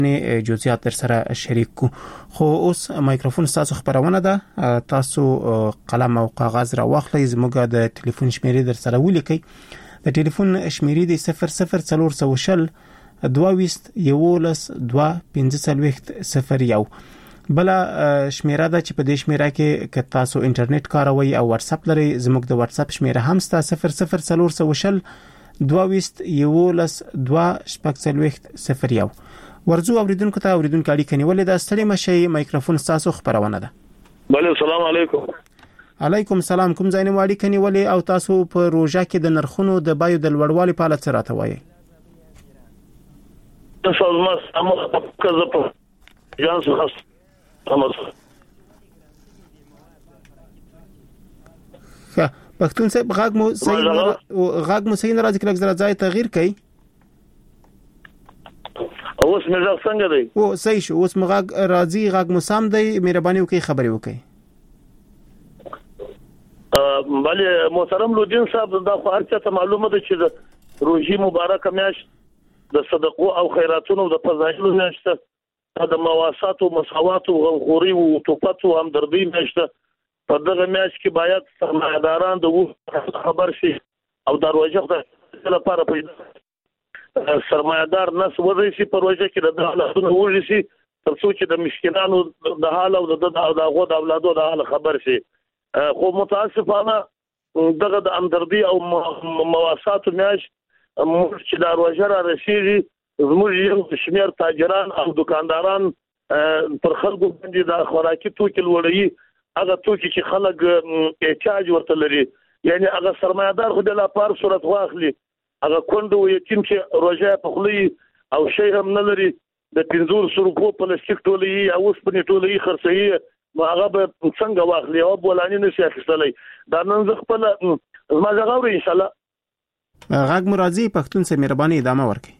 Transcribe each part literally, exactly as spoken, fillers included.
نه جزئیات در سره شریک کو. خو اوس مایکروفون تاسو خبرونه ده، تاسو قلم او کاغذ را واخلئ، زموږ د ټلیفون شمیرې در سره ولیکئ. د ټلیفون شمیرې د صفر صفر څلور سوه شل دوه ویست یولس دوه پنځه څلوېښت صفر یو. بله شمیره ده چې په دې شمیره کې که تاسو انټرنیټ کاروئ او واتس اپ لرئ، زموږ د واتس اپ شمیره هم ستا صفر صفر څلور سوه شل دوه ویست یولس دوه شپږ څلوېښت صفر یو. ورځو اوریدونکو ته اوریدونکو اړیکه نیولې ده. ستړي مشي، مایکروفون تاسو خبرونه ده. بله السلام علیکم. علیکم السلام. کوم ځای نه اړیکه نیولې او تاسو په روژه کې د نرخونو د بیو د لوړوالي په اړه څه راته وایي؟ تاسو ما سمه کزه په جانس خاص تمام. ښه پښتون صاحب غاګ مو صحیح غاګ مو صحیح راځي کله زړه ځای تغییر کړي. اوس مې ځل څنګه دی؟ او صحیح شو. اوس مغاګ راځي، غاګ مو سم دی. مهرباني وکړئ خبرې وکړئ. ا بله محترم لودین صاحب، دا خو هر څه ته معلومه ده چې د روزي مبارکه میاشت د صدقو او خیراتونو د فضایلو میاشت ده، د مواسات او مساوات او غمخوري او توپت او همدردي میاشت ده. په دغه میاشت کې باید سرمایه‌داران د خبر شي او د روزه د لپاره پیدا سرمایه‌دار نس ورې شي په روزه کې د حالتونو وږي شي تر څو چې د مسکینانو د حال او د دغه د اولادو د حال خبر شي. خو متاسفانه دغه د همدردي او مواسات میاشت موږ چې د روزه را رسیږي، زموږ یو شمیر تاجران او دکانداران پر خلکو باندې د خوراکي توکي لوړوي، هغه توکي چې خلک احتیاج ورته لري، یعنی هغه سرمایه‌دار خو د لپاره صورت واخلي، هغه کونډه او یتیم چې روزه په خولي او شی هم نه لري، د پنځور سو روپو پلاستیک ټولې او اوسپنې ټولې خرڅوي، نو هغه به څنګه واخلي او بولانی نشي اخیستلی. دا نن زه خپل زما ځغاوري ان شاء الله. غاګ مرادي پښتون سره مهرباني ادامه ورکړي.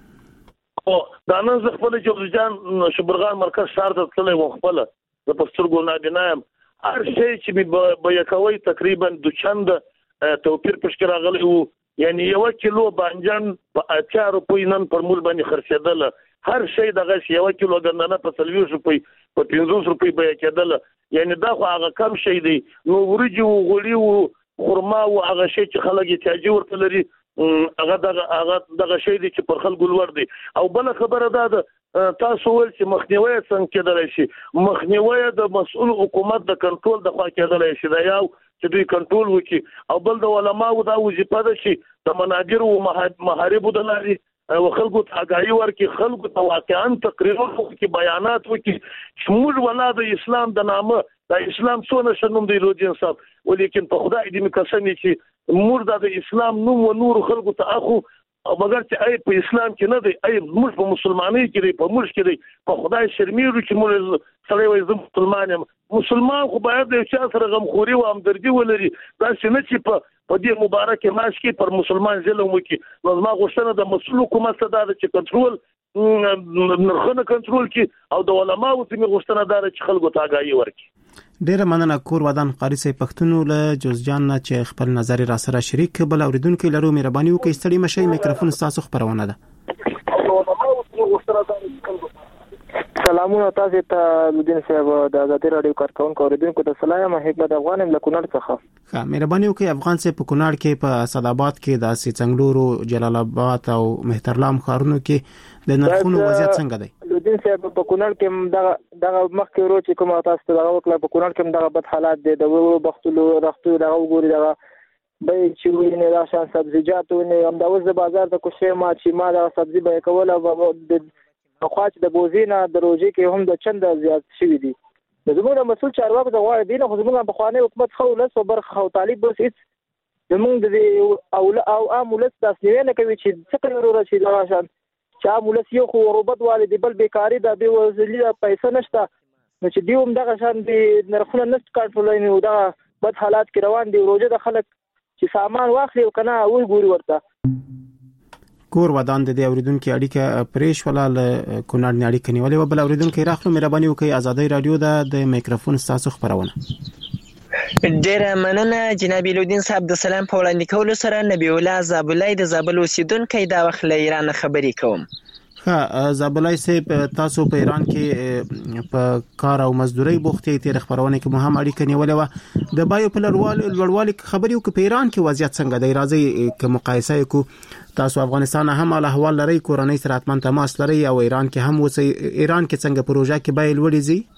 او دا نن زه خپل جوزجان شبرغان مرکز شهر ته تللی و، خپل د پسترګو نابینایم. هر شی چې مې به یکوي تقریبا د چند توپیر پشک راغلی وو، یعنی یو کیلو بانجان په اتیا روپۍ نن پر مول باندې خرڅېدل، هر شی دغه یو کیلو ګندنه په څلوېښت روپۍ په پنځوس روپۍ به کېدل، یعنی دا خو هغه کم شی دی. نو ورجی او غوړي او خرما او هغه شی چې خلک احتیاج ورته لري، هغه دغه هغه دغه شی دی چې پر خلکو لوړ دی. او بل خبره ده تاسو ول چې مخنیوي څنګه کېدلی شي؟ مخنیوي د مسؤل حکومت د کنټرول د خوا کېدلی شي، دا یو چې دوی کنټرول وکړي، او بل د علماو دا وظیفه ده چې د مناجر او محاربو د لارې او خلکو ته آگاهي ورکړي، خلکو ته واقعا تقریرونه وکړي، بیانات وکړي چې موږ ولا د اسلام د نامه د اسلام څونه شنوم دی لودین صاحب، ولیکن په خدای دې مقسم چې موږ د اسلام نوم و نور خلکو ته اخو، مګر چې ای په اسلام کې نه دی، ای موږ په مسلمانۍ کې دی، په موږ کې دی، په خدای شرمېږو چې موږ سړی وایي زه مسلمان یم. مسلمان خو باید د چا سره غمخوري او همدردي ولري، داسې نه چې په په دې مبارک ماش کې پر مسلمان ظلم وکړي. نو زما غوښتنه د مسؤل حکومت څخه ده چې کنټرول نرخونه کنټرول کړي، او د علماو څخه غوښتنه ده چې خلکو ته آگاهي ورکړي. ډیره مننه کور ودان قاری صاحب پښتون له جوزجان نه چې خپل نظر را سره شریک. بل اوریدونکو لرو مهرباني وکړئ ستړي مشي، میکروفون تاسو خبرونه ده. سلامونه تاسو ته لودین صاحب د آزادي رادیو کارکونکو اوریدونکو ته سلام. حکمت افغان له کونړ څخه. ښه مهرباني وکړئ افغان صاحب په کونړ کې په صداباد کې د سیڅنګلورو جلال آباد او مهترلام ښارونو کې د نرخونو وضعیت څنګه دی؟ لودین صاحب په کونړ کې دغه دغه مخکې ورو چې کوم تاسو ته دغه وکړه، په کونړ کې دغه بد حالات دي، د ورو بختلو رختو دغه وګوري، دغه به چې ویني دا شان سبزیجات ونه هم د وز بازار ته کوشي ما چې ما د سبزی به کول او د خواچ د بوزینه د روزي کې هم د چند زیات شوی دي. زموږ مسؤل چارواکي د غواړي دي، خو زموږ په خواني حکومت خو لس او برخه او طالب بس هیڅ زموږ د او او امولت تاسو نه کوي چې څه کوي ورته دا شان چې امولت یو خو ربط والدي بل بیکاری د به وزلي پیسې نشته، نو چې دیوم دغه شان دي نرخونه نشته کنټرول نه، دا بد حالات کې روان دي. روزه د خلک چې سامان واخلي او کنه وای ګوري ورته. کور ودان د دې اوریدونکو اړیکه پرېښ ولال کونړ نه اړیکه نیولې و. بل اوریدونکو راخلو مهرباني وکړئ آزادۍ رادیو د میکروفون تاسو خبرونه. ډیره مننه جناب لودین صاحب. د سلام په وړاندې کولو سره نبی الله زابلای د زابل اوسیدونکو دا وخت له ایران خبرې کوم. ها زابلای صاحب تاسو په ایران کې په کار او مزدوري بوختي تیر خبرونه کې مهم اړیکه نیولې و د بایو په لوړوالي خبرې وکړي په ایران کې وضعیت څنګه دی راځي که مقایسه کو تاسو افغانستان هم له احوال لري کورنۍ سره اتمن تماس لري او ایران کې هم وسی ایران کې څنګه پروژه کې بایل وړي زی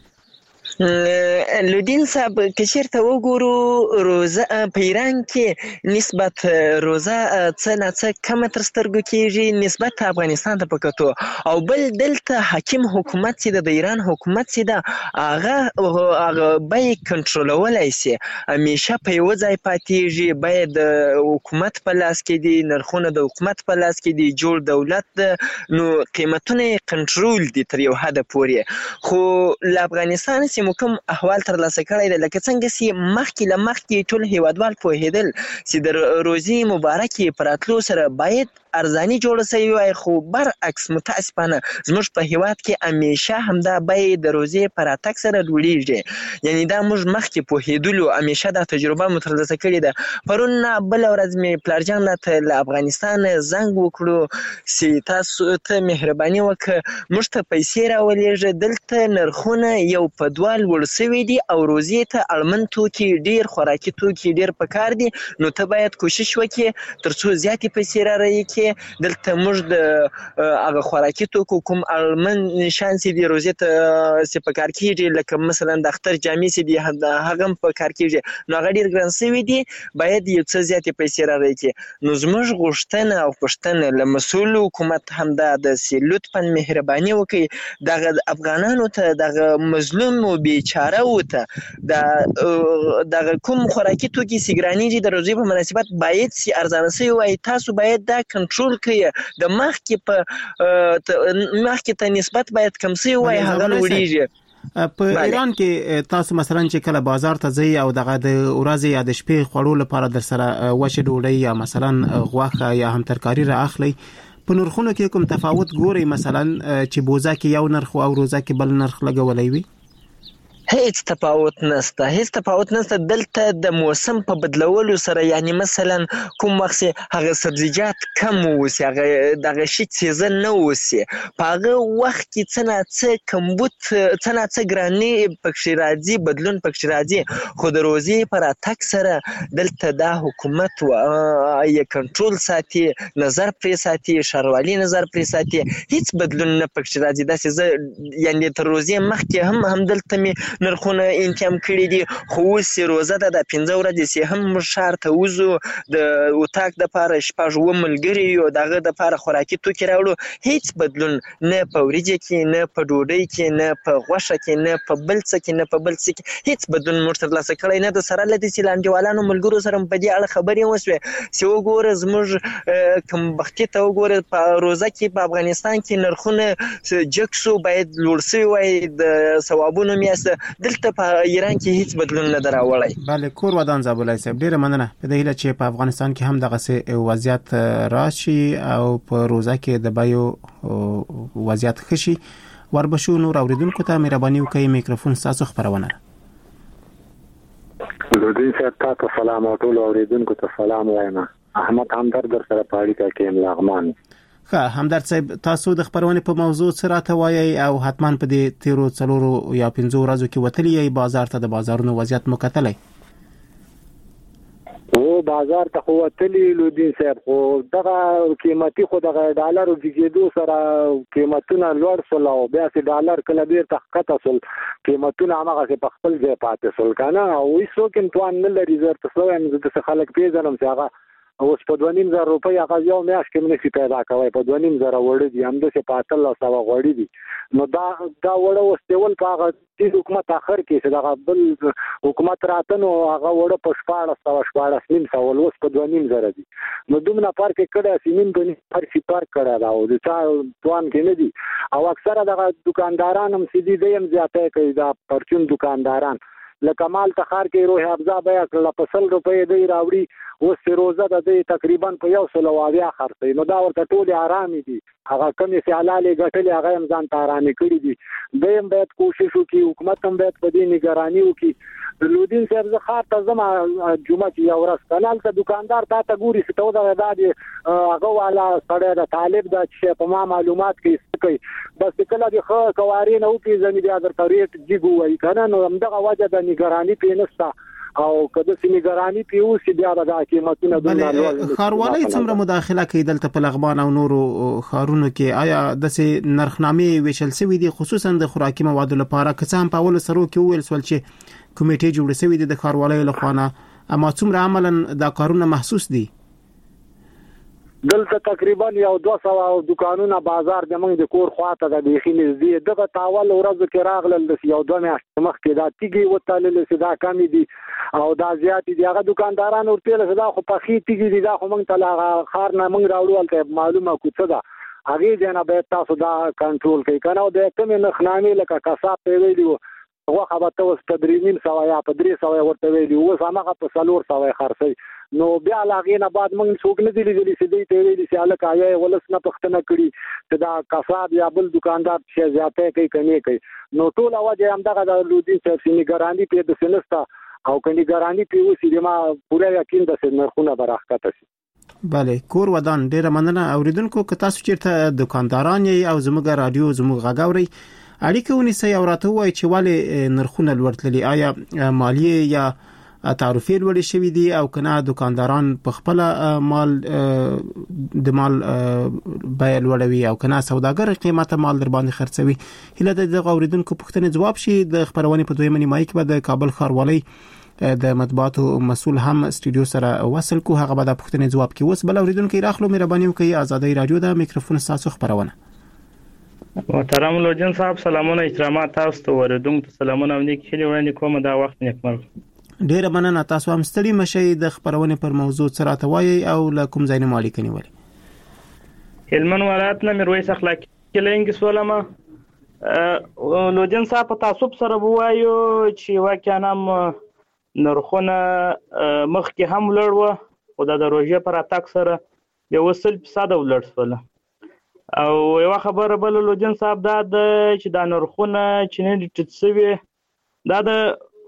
لودین صاحب که چیرته وګورو روزه په ایران کې نسبت روزه څه نه څه کم تر سترګو کېږي نسبت افغانستان ته پکتو او بل دلته حاکم حکومت چې د ایران حکومت چې دا هغه هغه به کنټرولولای شي همیشه په یو ځای پاتېږي باید حکومت په لاس کې دي نرخونه د حکومت په لاس کې دي جوړ دولت نو قیمتونه کنټرول دي تر یو حد پورې خو ل افغانستان چې کوم احوال تر لاسه کړی دی لکه څنګه چې مخکې له مخکې ټول هیوادوال پوهېدل چې د روزي مبارکې په راتلو سره باید ارزاني جوړه شوې وای خو برعکس متاسفانه زموږ په هیواد کې همیشه همدا بیې د روزې په راتګ سره لوړېږي یعنی دا موږ مخکې پوهېدلو همیشه دا تجربه مو ترلاسه کړې ده پرون بله ورځ مې پلارجان راته له افغانستان زنګ وکړو چې تاسو ته مهرباني وکړه موږ ته پیسې راولېږه دلته نرخونه یو په دوه لوړ شوي دي او روزې ته اړمن توکي ډېر خوراکي توکي ډېر پکار دي نو ته باید کوشش وکړې تر څو زیاتې پیسې رارهیې کړې دلته موږ د هغه خوراکي توکو کوم اړمن شیان چې دي روزې ته چې په کار کېږي لکه مثلا د اختر جامې چې دي هغه هم په کار کېږي نو هغه ډېر ګران شوي دي باید یو څه زیاتې پیسې رارهیې کړې نو زموږ غوښتنه او پوښتنه له مسؤل حکومت همدا ده چې لطفا مهرباني وکړي دغه افغانانو ته دغه مظلوم و بیچاره و ته دغه کوم خوراکي توکي چې ګرانېږي د روزې په مناسبت باید چې ارزانه شوي وای تاسو باید دا کنټرول کړئ د مخکې په مخکې ته نسبت باید کم شوي وای هغه لوړېږي په ایران کې تاسو مثلا چې کله بازار ته ځئ او دغه د ورځې یا د شپې خوړو لپاره در سره وچه ډوډۍ یا مثلا غوښه یا هم ترکاري را اخلي په نرخونو کې کوم تفاوت ګوري مثلا چې بوزا کې یو نرخ او روزا کې بل نرخ لګولای وي هیڅ تفاوت نشته هیڅ تفاوت نشته دلته د موسم په بدلولو سره یعنی مثلا کوم وخت هغه سبزیجات کم وسی هغه دغه شي سیزن نه وسی په هغه وخت کې څه نه څه کمبود څه نه څه ګرانې پکې راځي بدلون پکې راځي خو د روزې پر اتک سره دلته دا حکومت و یې کنټرول ساتي نظر پرې ساتي شاروالي نظر پرې ساتي هیڅ بدلون نه پکې راځي دا چې یعنی تر روزې مخکې هم هم دلته می نرخونه انتیم کړي دي خو اوس روزه ده د پنځه ورځې چې هم موږ ښار ته وځو د اتاق دپاره شپږ اووه ملګري یو د هغه دپاره خوراکي توکي راوړو هیڅ بدلون نه په وریجې کې نه په ډوډۍ کې نه په غوښه کې نه په بل څه کې نه په بل څه کې هیڅ بدلون موږ ترلاسه کړی نه د سره له دې چې له انډیوالانو ملګرو سره په دې اړه خبرې وشوې چې وګوره زموږ کمبختي ته وګوره په روزه کې په افغانستان کې نرخونه جګ شو باید لوړ شوي وای د ثوابونو میاسته دلته په ایران کې هیڅ بدلون نه دراوړی بله کور ودان زابلای صاحب ډیره مننه په دې هیله چې په افغانستان کې هم دغه سه وضعیت راشي او په روزه کې د بایو وضعیت خشي وربشو نور اوریدونکو ته مهرباني وکړئ میکروفون تاسو خبرونه لودین صاحب تاسو سلام او ټول اوریدونکو ته سلام وایم احمد همدرد در سره پاړی کا کې لغمان ښه همدرد صاحب تاسو د خبرونه په موضوع سره راته وایي او حتما په دې تیرو څلورو یا پنځو ورځو کې وتلی یې بازار ته د بازارونو وضعیت مو کتلی او بازار ته خو وتلی لودین صاحب خو دغه قیمتي خو دغه ډالر زیږېدو سره قیمتونه لوړ شول او بیا چې ډالر کله بیرته ښکته شول قیمتونه هماغسې په خپل ځای پاتې شول که نه او هېڅوک هم توان نه لري زه ورته څه وایم زه داسې خلک پېژنم چې هغه اوس په دوه نیم زره روپۍ هغه یو میاشت کې نشي پیدا کوی په دوه نیم زره وړه دي همداسې په اتلس سوه غوړي دي نو دا دا وړه اوس دیول په هغه تېر حکومت اخر کې چې دغه بل حکومت راته نو هغه وړه په شپاړس سوه شپاړس نیم سوه اوس په دوه نیم زره دي نو دومره فرق یې کړی چې نیم په نیم فرق یې فرق کړی ده او د چا توان کې نه دي او اکثره دغه دوکانداران هم چې دي دی هم زیاتی کوي دا پرچون دوکانداران لکه مال تخار کې روح افزا بیا کړله په سل روپۍ دی راوړي اوس چې روزه ده دی تقریبا په یو سل او اویا خرڅوي نو دا ورته ټولې ارامې دي هغه کمی سیالالې ګټلې هغه هم ځان ته ارامي کړي دي دویم باید کوشش وکړي حکومت هم باید په دې نگراني وکړي د لودین صاحب زه ښار ته ځم جمعه چې یو ورځ که نه هلته دوکاندار تا ته ګوري چې ته ودغه دا د هغه والا سړی د طالب ده چې په ما معلومات کوي څه کوي بس چې کله د ښه کوارې نه وپېژني بیا درته ریټ جګ ووایي که نه نو همدغه وجه د نګراني پرې نشته او که داسې نګراني پرې اوسي بیا به دا قیمتونه دومره لوړ ښاروالۍ څومره مداخله کوي دلته په لغمان او نورو ښارونو کې آیا داسې نرخنامې ویشل شوي دي خصوصا د خوراکي موادو لپاره که څه هم په اولو سرو کې وویل شول چې کمیټې جوړې شوې دي د ښاروالۍ لخوا نه اما څومره عملاً دا کارونه محسوس دي دلته تقریبا یو دوه سوه دوکانونه بازار زموږ د کور خواته د بیخي نږدې دغه په اول ورځو کې راغلل د یو دوه میاشتې مخکې دا تیږې وتړلې چې دا کمې دي او دا زیاتې دي هغه دوکانداران ورته ویل دا خو پخې تیږې دي دا خو موږ ته له هغه ښار نه موږ راوړو هلته معلومه کړو څه ده هغې ځای نه باید تاسو دا کنټرول کوئ که نه د کمې نرخنامې لکه کساب ته یې ویلي وو غوښه به ته اوس په درې نیم سوه یا په درې سوه یې ورته ویلي اوس هماغه په څلور سوه یې خرڅوي نو بیا له هغې نه بعد موږ څوک نه دي لیدلي چې دوی ته یې ویلي چې هلکه یا یې ولس نه پوښتنه کړي چې دا کساب یا بل دوکاندار چې زیاتی کوي که نه کوي نو ټوله وجه یې همدغه د لودین صاحب چې نګراني پرې داسې نشته او که نګراني پرې اوسي د ما پوره یقین ده چې نرخونه به راښکته شي بله کور ودان ډیره مننه اوریدونکو که تاسو چیرته دکانداران یې او زموږ رادیو زموږ غږ اورئ اړیکه ونیسئ او راته ووایئ چې ولې نرخونه لوړ تللي آیا مالیې یا تعرفې لوړې شوي دي او که نه دوکانداران په خپله مال د مال بیه لوړوي او که نه سوداګر قیمته مال در باندې خرڅوي هیله ده دغه اوریدونکو پوښتنې ځواب شي د خپرونې په دویمه نیمایي کې به د کابل ښاروالۍ د مطبوعاتو مسؤل هم استودیو سره وصل کو هغه به د پوښتنې ځواب کوي اوس بل اوریدونکو راخلو مهرباني وکړئ آزادۍ رادیو د میکروفون ستاسو خپرونه محترم لوجن صاحب سلامونه احترامات تاسو ته اوریدونکو ته سلامونه او نیک هیلې وړاندې کوم دا وخت نیکمرغه ډیره مننه تاسو هم ستړي مشئ د خبرونه پر موضوع څه راته وایي او له کوم ځای نه مالک نیولې هلمند ولایت نه میرویس اخلاقي کلینګ سولما لوجن صاحب په تعصب سره وایو چې واقعا هم نرخونه مخکې هم لوړ و خو د روژې پر اتاک سره یو سل فیصد ولړ شول او یو خبره بل لوجن صاحب دا چې دا نرخونه چې نه ټیټ شوي دا د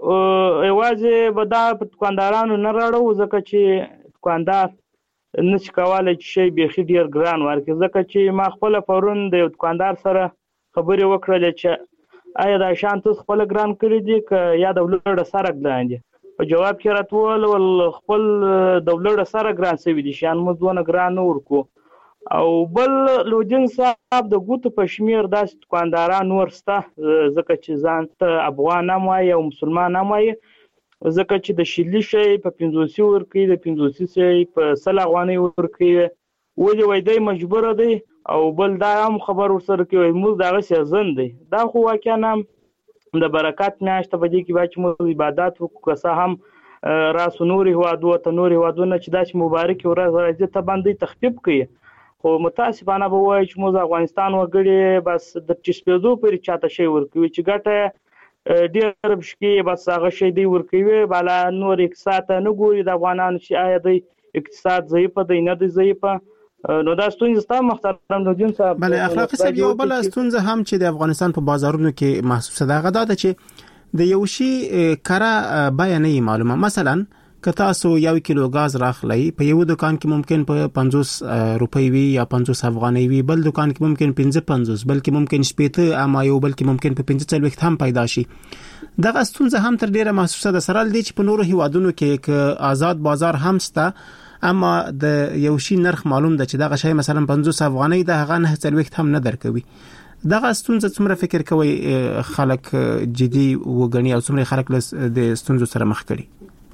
یوازې به دا په دکاندارانو نه راړو ځکه چې دکاندار نشي کولی چې شی بیخي ډېر ګران ورکړي ځکه چې ما خپله پرون د یو دکاندار سره خبرې وکړلې چې آیا دا شیان تاسو خپله ګران کړي دي که یا د ولړه سره ګران دي په جواب کې راته وویل خپل د ولړه سره ګران شوي دي شیان موږ دونه ګران نه ورکو او بل لوجن صاحب د ګوتو په شمیر داسې دکانداران نور شته ځکه چې ځان ته افغان هم وایي او مسلمان هم وایي ځکه چې د شلي شی په پنځوسي ورکوي د پنځوسي شی په سل افغانۍ ورکوي ولې وایي دی مجبوره دی او بل دا هم خبر ورسره کوي موږ د هغه سیزن دی دا خو واقعا هم د برکات میاشته په دې کې باید چې موږ عبادت وکړو که څه هم راسو نورې هېوادو ته نورې هېوادونه چې داسې مبارکې ورځ راځي ته باندې تخفیف کوي خو متاسفانه به وایي چې موږ افغانستان وګړي بس د چسپېدو پورې چاته شی ورکوي چې ګټه ډېر بشکې بس هغه شی دی ورکوي بالا نور اقتصاد ته نه ګوري د افغانانو چې آیا دی اقتصاد ضعیفه دی نه دی ضعیفه نو دا ستونزه ستا محترم لوجن صاحب بله اخلاقي صاحب یو بل ستونزه هم چې د افغانستان په بازارونو کې محسوسه ده هغه دا ده چې د یو شی کره بیه نه معلومه مثلا که تاسو یو کیلو غاز راخلی په یو دکان کې ممکن په پنځوس روپۍ وي یا پنځوس افغانۍ وي بل دکان کې ممکن پنځه پنځوس بلکې ممکن شپېته اما یو بلکې ممکن په پنځه څلوېښت هم پیدا شي دغه ستونزه هم تر ډیره محسوسه ده سره دی چې په نورو هیوادونو کې که آزاد بازار هم شته اما د یو شی نرخ معلوم ده چې دغه شی مثلا پنځوس افغانۍ ده هغه نه څلوېښت هم نه درکوي دغه ستونزه څومره فکر کوي خلک جدي وګڼي او څومره خلک د ستونزو سره مخ کړي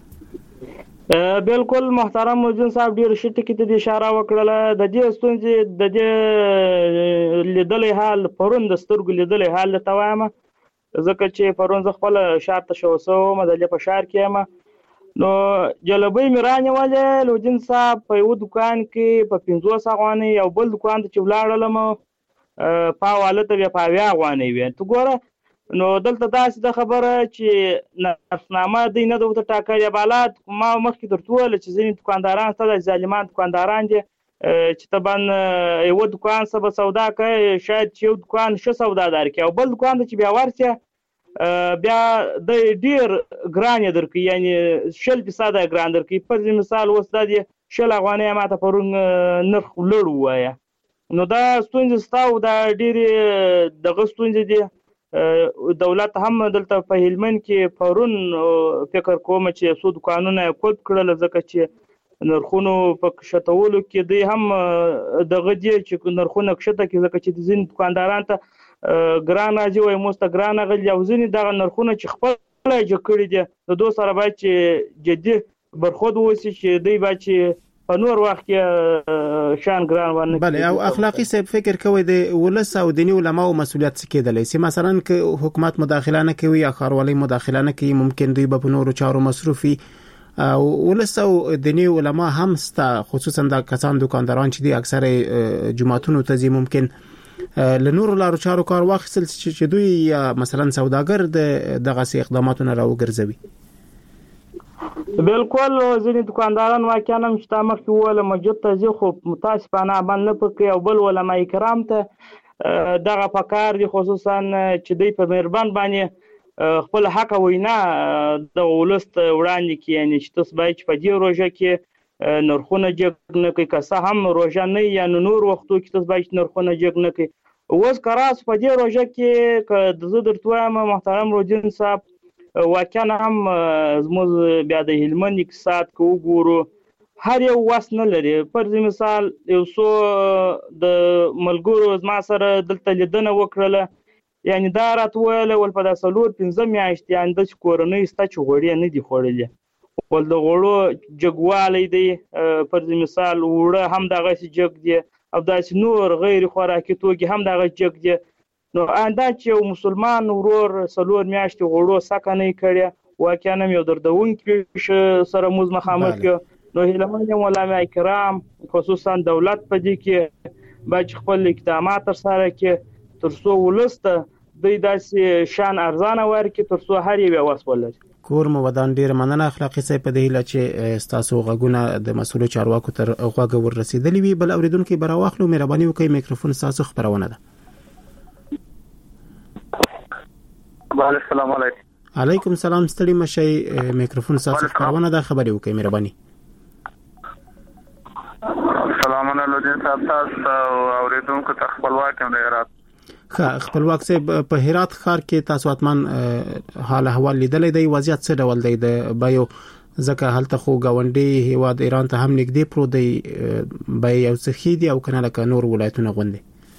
بالکل محترم لوجن صاحب ډیر شټ کې د اشاره وکړه د دې ستونزې د دې لیدلې حال پرون د سترګو لیدلې حال ته وایم ځکه چې پرون ز خپل شار ته شو سو مدلې په شار کې ما نو جلبې میرانه ولې لوجن صاحب په یو دکان کې په پنځوس افغانۍ او بل دکان ته چې ولاړلم په حواله ته په اویا افغانۍ وي تو ګوره نو دلته داسې د خبره چې نرخنامه دی نه دوته ټاکلې بالات ما مخکې درته ویل چې ځینې دکانداران ستاسو ظالمان دکانداران دي چې طبعا یو دکان سبا سودا کوي شاید چې یو دکان ښه سودادار کوي او بل دکان ته چې بیا ورسې بیا د ډیر ګران درکوي یعنی شل فیصده ګران درکوي. پر مثال اوس د شل افغانۍ ماته پرون نرخ لوړ ووایه نو دا ستونزې ستا او دا ډېرې دغه ستونزې دي. دولت هم دلته په هلمند کې پرون فکر کوم چې څو دوکانونه یې کلب کړل ځکه چې نرخونو په کښتولو کې دی هم دغه دی چې نرخونه کښته کړي ځکه چې ځینې دوکانداران ته ګران راځي وایي موږ ته ګران راغلي او ځینې دغه نرخونه چې خپله یې جګ کړي دي د دوی سره باید چې جدي برخود وشي چې دوی باید چې په نور وخت کې شان ګران ونه بله. او اخلاقي صاحب فکر کوي د ولس او دیني علماو مسؤلیت څه کېدلی سي؟ مثلا که حکومت مداخله نه کوي یا ښاروالۍ مداخله نه کوي ممکن دوی به په نورو چارو مصروف وي او ولس او دیني علما هم ستا خصوصا د کسان دکانداران چې دي اکثر جماعتونو ته ځي ممکن له نورو لارو چارو کار واخیستل چې دوی مثلا سوداګر د دغه اقداماتونه راوګرځوي. بالکل ځینې دکانداران واقعا هم چې تا مخکې وویله مسجد ته ځي خو متاسفانه عمل نه پکوي او بل علما کرام ته دغه پکار دي خصوصا چې دوی په مهربان باندې خپل حق وینا د ولس ته وړاندې کړي یعنی چې تاسو باید په دې روژه کې نرخونه جګ نه کړئ که څه هم روژه نه یا نور وختو کې تاسو باید نرخونه جګ نه کړئ. اوس که راسو په دې روژه کې که زه درته وایم محترم روجین صاحب واقعا هم زموږ بیا د هلمند اقتصاد که وګورو هر یو وس نه لري. پر مثال یو څو د ملګرو زما سره دلته لیدنه وکړله یعنی دا راته ویله ول په دا څلور پنځه میاشتې یعنې داسې کورنۍ شته چې غوړي نه دي خوړلي ول د غوړو جګوالی دی پر مثال اوړه هم دغسې جګ دي او داسې نور غیر خوراکي توکي هم دغه جګ دي. نو دا چې یو مسلمان ورور څلور میاشتې غوړو سکه نه یې کړې واقعا هم یو دردونکي سره موږ مخامخ کړو. نو هیلمن علما کرام خصوصا دولت په دې کې باید خپل اقدامات ترسره کړي تر څو ولس ته دوی داسې شان ارزانه ورکړي تر څو هر یو وس ولري. کور مو ودان ډیر مننه اخلاقي صاحب په دې هیله چې تاسو غوږونه د مسؤلو چارواکو تر غوږه ور رسیدلی وي. بل اوریدونکو بر واخلو مهرباني وکړئ میکروفون تاسو خبرونه ده. بله السلام علیکم. علیکم السلام ستړي مشي میکروفون تاسو خبرونه ده خبري وکړئ مهرباني. سلام علیکم صاحب تاسو اوریدونکو ته خپلواک یم د ښه خپلواک صاحب په هرات ښار کې تاسو اتمن حال احوال لیدلې دی وضعیت څه ډول دی د بایو ځکه هلته خو گاونډي هیواد ایران ته هم نږدې پرو دی بای یو څه خېدي او کنه لکه نور ولایتونه غوندي.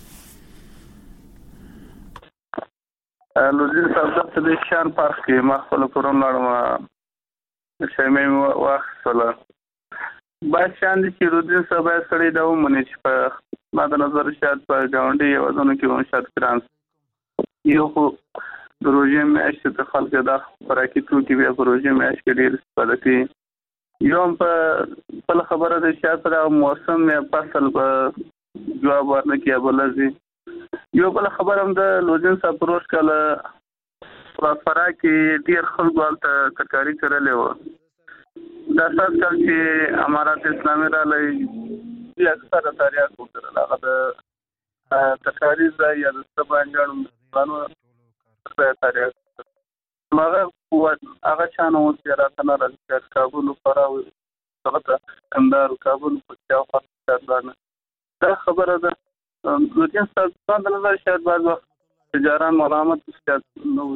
لوزین صاحب د دې شان پارک کې ما خپل کورون لړم شمه واخصله باید شان دي چې لوزین صاحب سړی دا ومني چې په ما د نظر شاید په گاونډي یوازونه کې هم شاید کران یو خو د روژې میاشتې ته خلک دا خوراکي توکي بیا په روژې میاشت کې ډېر استفاده کوي. یو هم په بله خبره ده شاید په دغه موسم یا فصل به جواب ورنه کړي یا به لږ یو بله خبره هم د لوزین صاحب په روژ کاله په فراه کې ډېر خلکو هلته ترکاري کرلې وه دا سات کال چې امارات اسلامي راغلی بیا اکثره تاریخ وکړل هغه د ترکاري ځای یا د څه بانجانو مسلمانو تاریخ هغه هغه چانه اوس بیا راته نه راځي کابل فراه هغه ته کندهار کابل په شاوخوا ځایونه دا خبره ده. لوجین صاحب د نظر شاید بعض وخت تجاران ملامت شاید نه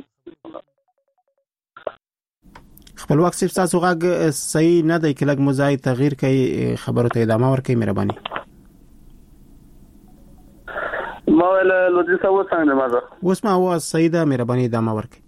خپلواک صاحب تاسو غږ صحیح نه دی کله مزای تغییر کوي خبرو ته ادامه ورکړئ مهرباني. ما ویل لوجین صاحب څنګه مازه اوس ما आवाज صحیح ده مهرباني ادامه ورکړئ.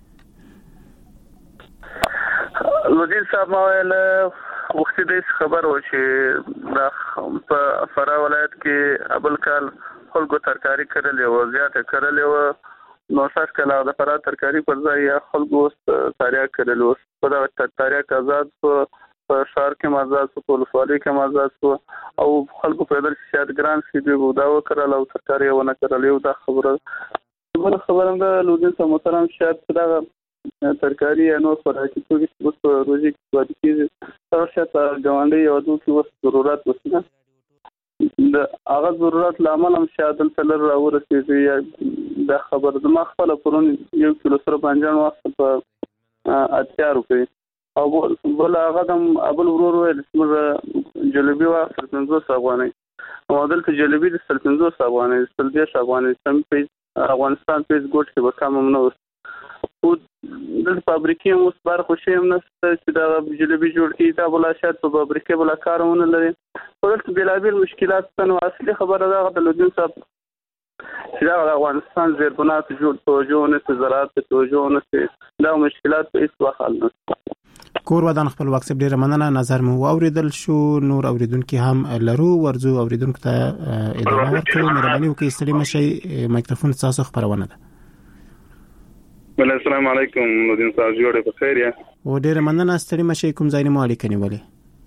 لوجین صاحب ما ویل وخت دې خبر و چې د په فراه ولایت کې ابل کال خلکو ترکاری کړلې و زیاته کړلې و نو ساس کله د فراه ترکاری پر ځای یا خلکو تاریخ کړل اوس په دا تاریخ آزاد په شهر کې آزاد په ولسوالۍ کې آزاد او خلکو په دې شاید ګران شي دی دا وکړل او ترکاری ونه کړل یو دا خبره بل خبره ده لوجین صاحب محترم شاید دا ترکاری نو خوراکي توکي اوس روزي کې وادي کېږي او شاید ګاونډي یو دوه ضرورت وسنه د هغه ضرورت لامل هم شاید تلر راورسېږي دا خبر د ما خپل پرون یو کیلو سره بانجان واسطه په اتیا روپۍ او بل هغه هم ابل ورور ویل چې جلبي واسطه پنځوس افغانۍ او دلته جلبي د پنځوس افغانۍ د دیش افغانۍ سم په افغانستان پیس ګوټ کې به کم هم نه او د فابریکې اوس بار خوشي هم نشته چې دا جلبي جوړ کړي دا بل شاید په فابریکې بل کارونه لري ورته بلابل مشکلات ستنو اصلي خبره دا د لودین صاحب چې دا افغانستان زیربنات جوړ توجه نه زراعت توجه نه دا مشکلات په هیڅ وخت حل نه کور ودان خپل واکسب ډیر مننه نظر مو اوریدل شو نور اوریدونکو هم لرو ورزو اوریدونکو ته ادامه ورکړو مهرباني وکړئ ستړي مشي مایکروفون تاسو خبرونه ده بل السلام علیکم نورین صاحب جوړه په خیر یا و ډیر مننه ستړي مشي کوم ځای نه مو اړیکه نیولې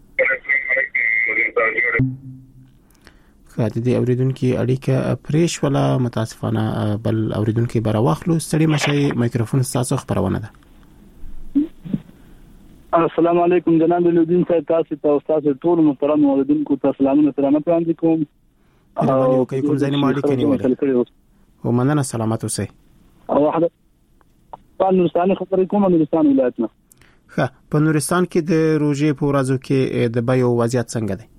خاطر دې اوریدونکو اړیکه پریش ولا متاسفانه بل اوریدونکو بر واخلو ستړي مشي مایکروفون تاسو خبرونه ده السلام علیکم جناب لودین صاحب تاسو ته استاد ټول محترم اوریدونکو ته سلامونه سلامت وړاندې کوم او کوم ځای نه مو اړیکه نیولې و مننه سلامت اوسئ او واحده په نورستان خبرې کوم نورستان ولایت نه ښه په نورستان کې د روزې په ورځو کې د بیو وضعیت څنګه دی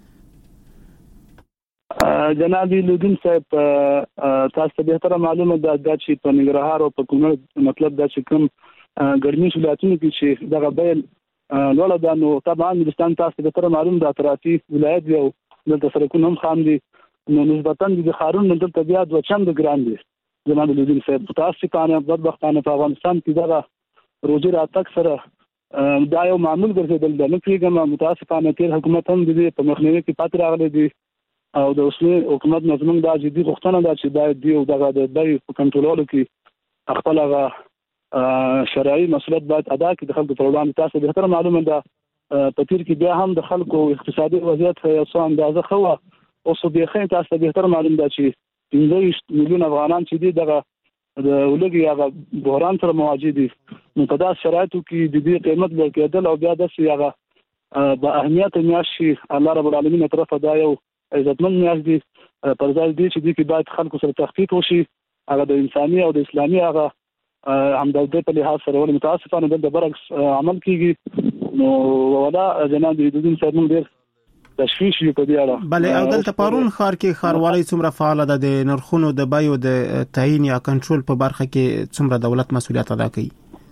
جناب لودین صاحب تاسو ته به تر معلومه ده چې په ننګرهار او په کونړ مطلب دا چې کوم ګرمي ولایتونو کې چې دغه بیل لوړ ده نو طبعا نورستان تاسو به تر معلوم ده اطرافي ولایت یو د سرکونو هم خام دي نو نسبتا د خارون دلته بیا د چند ګران دي جناب لودین صاحب تاسو په بدبختانه په افغانستان کې دا روزي راتک سره دا یو معمول ګرځیدل د نکریګم متاسفانه تیر حکومت هم د په مخنیوي کې پاتې راغلي دي او د اوسنی حکومت نظم دا جدي غوښتنه ده چې دا دی او دغه د بیو په کنټرول کې خپل هغه شرعي مسؤلیت باید ادا کړي د خلکو پر وړاندې تاسو به تر معلومه ده په تیر کې بیا هم د خلکو اقتصادي وضعیت یو څه اندازه خو او صو به خې تاسو به تر معلومه ده چې پنځه میلیون افغانان چې دي دغه د ولګي هغه بحران سره مواجه دي نو په داسې شرایطو کې د دې قیمت لوړېدل او بیا د هغه په اهمیت میاشي الله رب العالمین طرفه دا یو عزتمن میاش دي پر ځای دي چې دې کې باید خلکو سره تخفیف وشي هغه د انساني او د اسلامي هغه همدردۍ په لحاظ سره ولې متاسفانه د برعکس عمل کیږي نو ولا جناب دې صاحب موږ ډېر تشویش یو په دې اړه بله او دلته پارون خار کې خاروالي څومره فعال ده د نرخونو د بیو د تعیین یا کنټرول په برخه کې څومره دولت مسولیت ادا کوي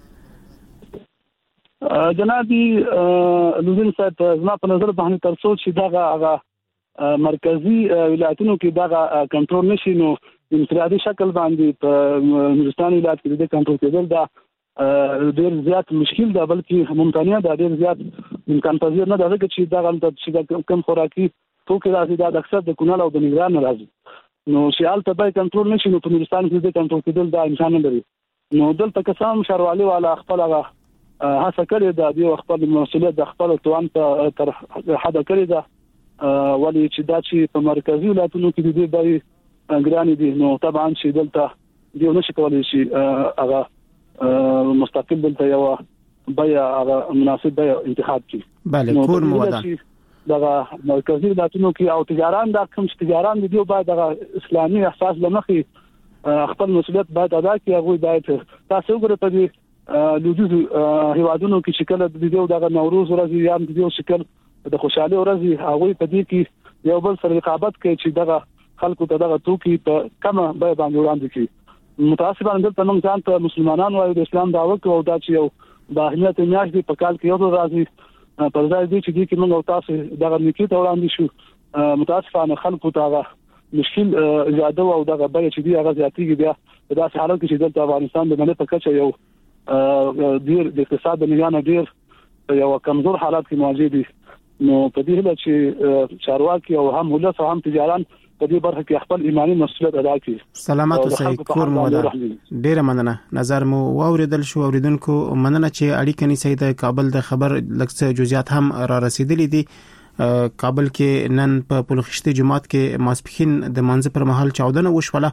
جناب لودین صاحب زما په نظر باندې تر څو چې دغه هغه مرکزی ولایتونو کې دغه کنټرول نشي نو انفرادي شکل باندې په نورستان ولایت کې د کنټرول کېدل دا ډېر زیات مشکل ده بلکې ممتنع ده ډېر زیات امکان پذیر نه ده چې دا غلط چې کم خوراکي توکي راځي دا اکثر د کونړ او د ننګرهار نه راځي نو چې حالت به کنټرول نشي نو په نورستان کې د کنټرول کېدل دا امکان نه لري نو دلته قسم شروالي والا خپل هغه هڅه کړې ده دی خپل مسؤلیت د خپل توان ته تر حد کړې ده ولی چې دا چې په مرکزی ولایتونو کې د دې ګران دي نو طبعا چې دلته دی نشي کولای شي هغه مستقل دلته یو بیا هغه مناسب بیا انتخاب کړي بله کور مودان دغه مرکزی ولایتونو کې او تجاران دا کوم تجاران دي باید دغه اسلامي احساس لمخې خپل مسؤلیت باید ادا کړي هغه باید تاسو وګورئ په دې لودیز هیوادونو کې چې کله د دې دغه نوروز ورځ یا د دې شکل د خوشحالي ورځ هغه په دې کې یو بل سره رقابت کوي چې دغه خلکو ته دغه توکي په کومه به باندې وړاندې کړي متاسفانه دلته موږ ځان ته مسلمانان وایو د اسلام دعوه کوو دا چې یو د اهمیت میاشت دی په کال کې یو راځي پر ځای دی چې دې کې موږ تاسو دغه نکیت وړاندې شو متاسفانه خلکو ته مشکل زیاده او دغه به چې دی هغه زیاتیږي بیا په داسې حالت کې چې دلته افغانستان د باندې په کچه یو ډیر د اقتصاد نه ډیر یو کمزور حالات کې موجود دي نو په دې هله چې چارواکي او هم ولس او هم تجاران په دې برخه کې خپل ایمانی مسؤلیت ادا کړي سلامات اوسئ کور مو ده ډیره مننه نظر مو واوریدل شو اوریدونکو مننه چې اړیکه نیسئ د کابل د خبر لکه جزئیات هم را رسیدلې دي کابل کې نن په پلوخشتي جماعت کې ماسپخین د منځ پر مهال چاودنه وشوله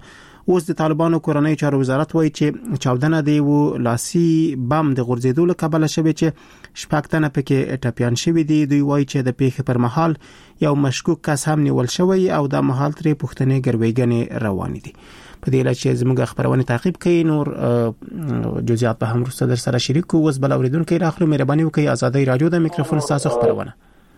اوس د طالبانو کورنۍ چارو وزارت وایي چې چاودنه دی و لاسي بم د غورځېدو له کبله شوی چې شپږ تنه پکې ټپيان شوي دي. دوی وایي چې د پیښې پر مهال یو مشکوک کس هم نیول شوی او د مهال ترې پوښتنې ګرویګنې روانې دي. په دې لړ چې زموږ خبرونه تعقیب کوي نور جزئیات به هم وروسته در سره شریک کوو. اوس بل اوریدونکو راخلو مهرباني وکړئ آزادۍ رادیو د میکروفون تاسو خبرونه.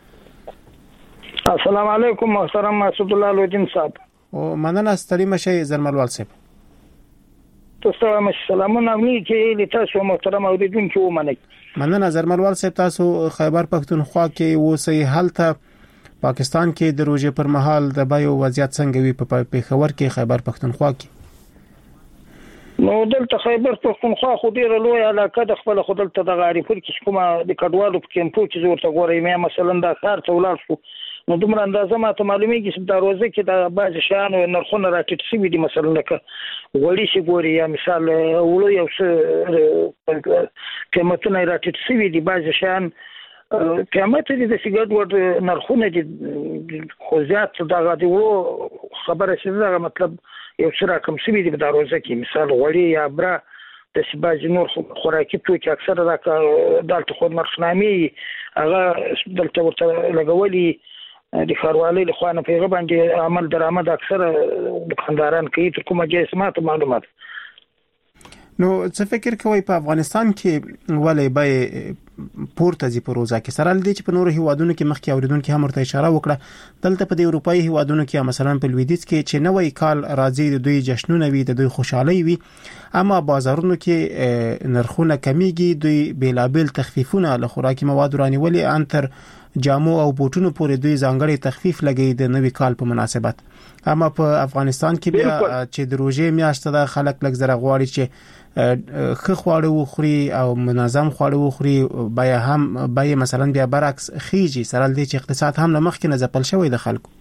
السلام علیکم محترم مسعود الله لودین صاحب. او مننه ستړي مشه زرملوال صاحب. تاسو هم سلامونه مې کې لتاسو محترم اوریدونکو ومنئ. مننه زرملوال صاحب. تاسو خیبر پښتونخوا کې اوسئ. هلته پاکستان کې د روزې پر مهال د بایو وضعیت څنګه وي په پیښور کې خیبر پښتونخوا کې؟ نو دلته خیبر پښتونخوا خو ډیره لوی علاقه د خپل خپل ته د غاریفور کې کومه د کډوالو په کیمپو کې ورته غوړې مې مثلا د ښار ته ولاړ شو نو دومره اندازه ماته معلومیږي چې د روزه کې د بعض شیانو نرخونه راټیټ شوي دي مثلا لکه وړي شي ګوري یا مثال ولو یو څه قیمتونه راټیټ شوي دي بعض شیان قیمت دې د سیګریټ ور نرخونه دي خو زیات دغه دی وو خبره شي دا مطلب یو څه راکم شوي دي د روزه کې مثال وړي یا برا د سباج نور خوراکي توکي اکثره دا دلته خود مرخنامي هغه دلته ورته لګولي د خاروالۍ له خوانه پیغه باندې عمل درآمد اکثره دکانداران کوي تر کومه جسمات معلومات. نو څه فکر کوي په افغانستان کې ولې به پورته زی پروژه کې سره لدی چې په نورو هیوادونو کې مخکې اوریدونکو هم ورته اشاره وکړه دلته په د اروپאי هیوادونو کې مثلا په لویدیځ کې چې نوې کال راځي د دوی جشنونه وي د دوی خوشحالي وي اما بازارونو کې نرخونه کمیږي دوی بیلابل تخفیفونه له خوراکي مواد رانیولي انتر جامو او بوټونو پورې دوی ځانګړي تخفیف لګي د نوې کال په مناسبت. اما په افغانستان کې بیا چې د روزې میاشت د خلک لږ زره غواړي چې خو خواړه وخوري او منظم خواړه وخوري بیا هم بیا مثلا بیا برعکس خيږي سره د اقتصاد هم لمخ کې نه ځپل شوی د خلکو.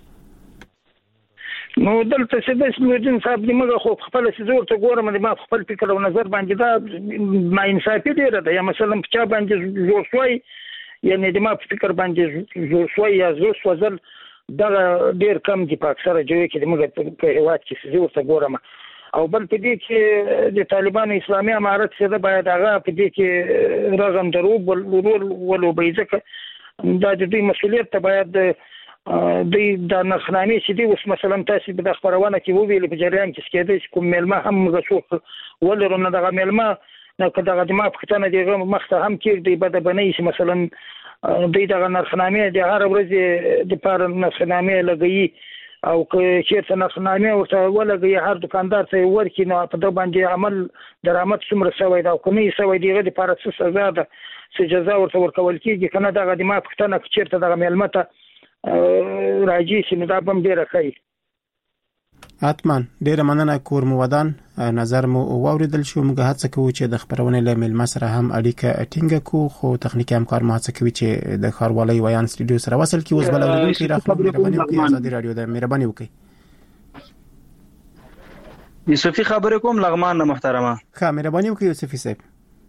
نو دلته څه د سمودین صاحب دی موږ خو خپل سيزور ته ګورم د ما خپل فکر او نظر باندې دا ما انصافي دی دا یا مثلا په چا باندې جوړ شوی یعنی د ما فکر باندې جوړ شوی یا زو سوزل دا ډیر کم دي په اکثره ځای کې د موږ په هیواد کې سيزور ته ګورم او بل په دې کې د طالبان اسلامي امارت څخه باید هغه په دې کې رغم دروب ول ولو بيځکه دا د دې مسولیت ته باید د د نخنامي چې دی اوس مثلا تاسو په خبرونه کې وویل په جریان کې سکیدې کوم ملما هم غوښو ولرونه دغه ملما نو کله د ما پښتنه دیغه مخته هم کې دی بده بنئ چې مثلا دوی دغه نخنامي د هر ورځ د پاره نخنامي لګي او که چیرته نخنامي ورته ولګي هر دکاندار ته ورکی نو په د باندې عمل درآمد څومره شوی دا کومي شوی دیغه د پاره څه سزا ده څه جزا ورته ورکول کیږي کنه دغه د ما پښتنه چیرته دغه ملمته راځي چې دا بم ډیره کوي. حتمان ډیره مننه کور مو ودان نظر مو واوریدل شو موږ هڅه کوو چې د خبرونه له مل مسره هم اړیکه ټینګه کو خو تخنیکی همکار مو هڅه کوي چې د خاروالۍ ویان سټوډیو سره وصل کی اوس بل اوریدونکو راخلو مهرباني وکړئ آزادي رادیو د مهرباني وکړئ. یوسفي خبرې کوم لغمان محترمه. ښه مهرباني وکړئ یوسفي صاحب.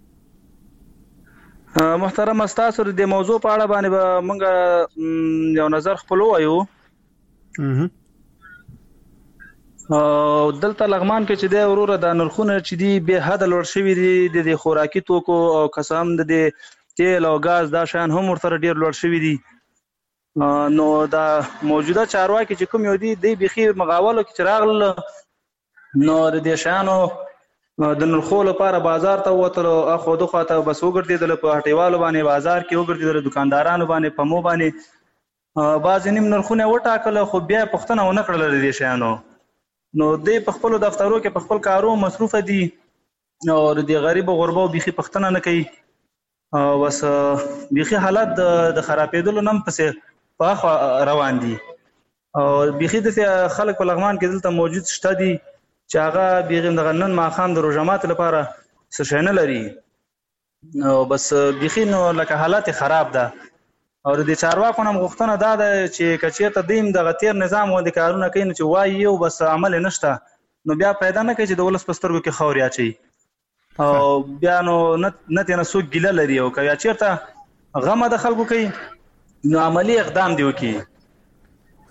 محترم تاسو د موضوع په اړه باندې موږ یو نظر خپل وایو. اها او دلته لغمان کې چې د وروره د نرخونه چې دی به حد لوړ شوی دي د خوراکي توکو او قسم د تیل او غاز دا شان هم ورته ډیر لوړ شوی دي. نو دا موجوده چارواکي چې کوم یو دي د بيخي مغاولو کې چراغ نو د دې شانو د نرخو لپاره بازار ته وتلو اخو دغه ته بس وګرځیدل په هټیوالو باندې بازار کې وګرځیدل دکاندارانو باندې په مو باندې باز نیم نرخونه وټاکل خو بیا پښتنه ونه کړل دې شانو نو دې په خپل دفترو کې په خپل کارو مصروف دي او د غریب او غربو بيخي پښتنه نه کوي او بس بيخي حالت د خرابېدل نم پسې په روان دي او بيخي د خلک په لغمان کې دلته موجود شته دي چې هغه بيغم د غنن ماخام د روجمات لپاره څه شي نه لري او بس بيخي نو لکه حالت خراب ده او د چارواکو نم غوښتنه دا ده چې کچېته دیم د غتیر نظام و د کارونه کوي چې وایي یو بس عمل نشته نو بیا پیدا نه کوي چې د ولس پسترګو کې خوري اچي او بیا نو نه تنه سو ګیله لري او کوي چیرته غمه د خلکو کوي نو عملی اقدام دی وکي.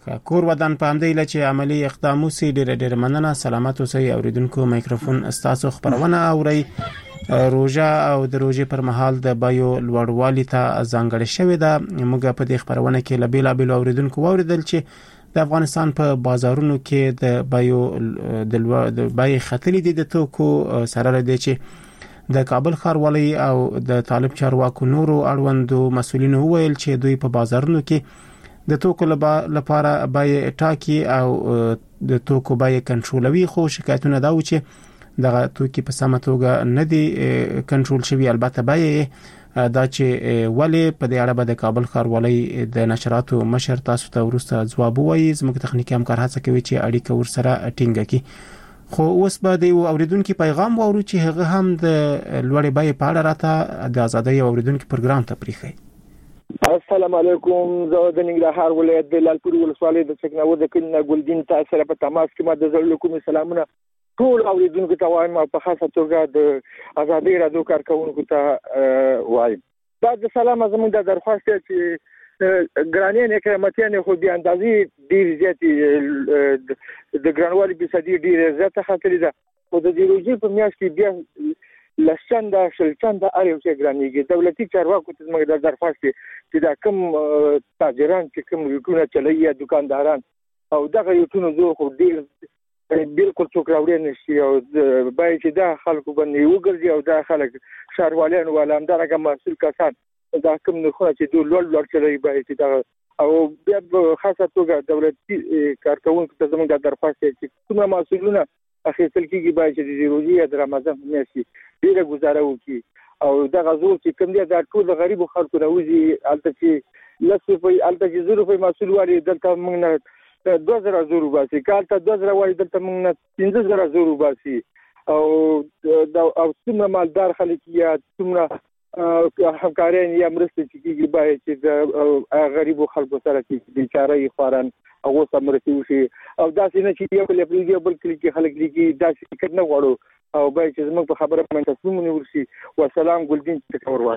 کور ودان په همدې لچ عملی اقدام وسی ډېر ډېر مننه. سلامات اوسئ. اوریدونکو مایکروفون استاسو خبرونه اوري. روزه او د روزې پر مهال د بایو لوړوالي ته ځانګړې شوې ده. موږ په دې خبرونه کې لبیلا بیل اوریدونکو اوریدل چې د افغانستان په بازارونو کې د بایو د بای خطلې دي د توکو سره لري چې د کابل ښاروالۍ او د طالب چارواکو نورو اړوندو مسولینو ویل چې دوی په بازارونو کې د توکو لپاره بای ټاکي او د توکو بای کنټرولوي. خو شکایتونه دا و چې دغه توکي په سمه توګه نه دي کنټرول شوی. البته بای دا چې ولی په دې اړه به د کابل ښاروالۍ د نشراتو مشر تاسو ته ورسته ځواب وایي. زموږ تخنیکی همکار هڅه کوي چې اړیکه ورسره ټینګه کړي. خو اوس به د اوریدونکو پیغام واورو چې هغه هم د لوړې بای په اړه راته د ازادۍ اوریدونکو پروګرام ته پریخي. السلام علیکم. زه د ننګرهار ولایت د لالپور ولسوالۍ د څکناو د کلینه ګلدین تاسو سره په تماس کې ما د زړه کوم سلامونه ټول اوریدونکو ته وایم او په خاصه توګه د ازادۍ رادیو کارکونکو ته وایم. دا د سلام زموږ د درخواست چې ګرانې نه قیمتي خو د اندازې ډیر زیاتې د ګرانوالي په صدې ډیر زیاته خطرې ده. او د دیروجي په میاشت کې بیا لسچنده شلچنده اړیو چې ګرانېږي. دولتي چارواکو ته موږ د درخواست چې دا کم تاجران چې کم یوټونه چلوي یا دکانداران او دغه یوټونه زو خو ډیر بالکل څوک راوړي نشي او باید چې دا خلکو باندې وګرځي او دا خلک ښاروالان ولا همدارنګه مسؤل کسان دا کوم نه خو چې دوی لوړ لوړ چلوي باید چې دا او بیا په خاصه توګه دولتي کارکونکو ته زموږ د درخواست چې کومه مسؤلونه اخیستل کېږي باید چې د روزي یا د رمضان په میاشت کې ډیره گزاره وکړي او دا غزو چې کوم دی دا ټول غریب خلکو راوځي الته چې لسو په الته چې زرو په مسؤل واري دلته موږ نه دوه زره زرو باسي کالته دوه زره واري دلته موږ نه پنځه زره زرو باسي او او څومره مالدار خلک یا څومره همکاران یا مرسته کېږي باید چې د غریب خلکو سره چې بیچاره خوران او سمرتي وشي او دا څنګه چې یو بل بل بل کې خلک لګي دا څه نه غواړو او باید چې زموږ په خبره باندې تاسو مونږ ورسي. والسلام ګلدین تکوروال.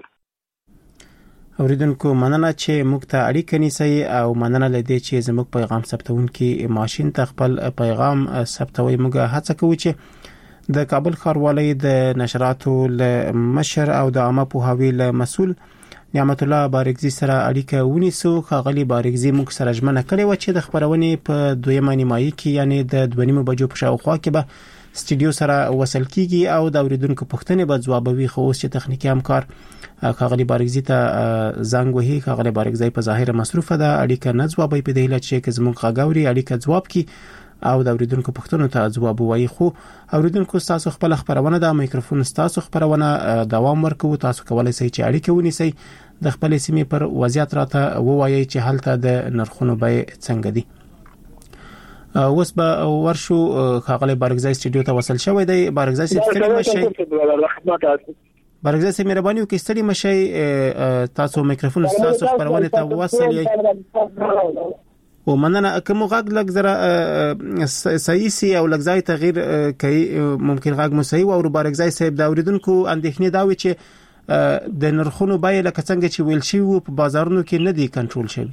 اوریدونکو مننه چې موږ ته اړیکه نیسئ او مننه لدې چې زموږ پیغام ثبتونکي ماشين ته خپل پیغام ثبتوي. موږ هڅه کوو چې د کابل ښاروالۍ د نشراتو له مشر او د عامه پوهاوي له مسؤل نعمت الله بارګزي سره اړیکه ونیسو. خاغلی بارګزي موږ سره ژمنه کړې و چې د خبرونې په دویمه نیمایي کې یعنی د دوه نیمو بجو په شاوخوا کې به سټډیو سره وصل کیږي او د اوریدونکو پوښتنې به ځوابوي. خو اوس چې تخنیکی همکار خاغلی بارګزي ته زنګ وهي. خاغلی بارګزي په ظاهر مصروفه ده اړیکه نه ځوابوي په دې لچ چې زموږ غاګوري اړیکه ځواب کی او د اوریدونکو پوښتنو ته ځواب وایي. خو اوریدونکو تاسو خپل خبرونه د میکروفون تاسو خبرونه دوام ورکوي. تاسو کولای شئ چې اړیکه ونیسئ د خپل سیمې پر وضعیت راته ووایي چې هلته د نرخونو به څنګه دي. اوس به ورشو خاغلی بارګزي سټډیو ته وصل شوی دی. بارګزي ستړي مشي بارګزي سي مهرباني وکړئ ستړي مشي تاسو میکروفون تاسو خبرونه ته وصلې او مننه. کوم غږ لږ زره صحیح سي او لږ ځای تغییر کوي ممکن غږ مو صحیح او بارګزي صاحب دا اوریدونکو اندېښنې دا وي چې د نرخونو بای لکه څنګه چې ویل شي وو په بازارونو کې نه دي کنټرول شوی.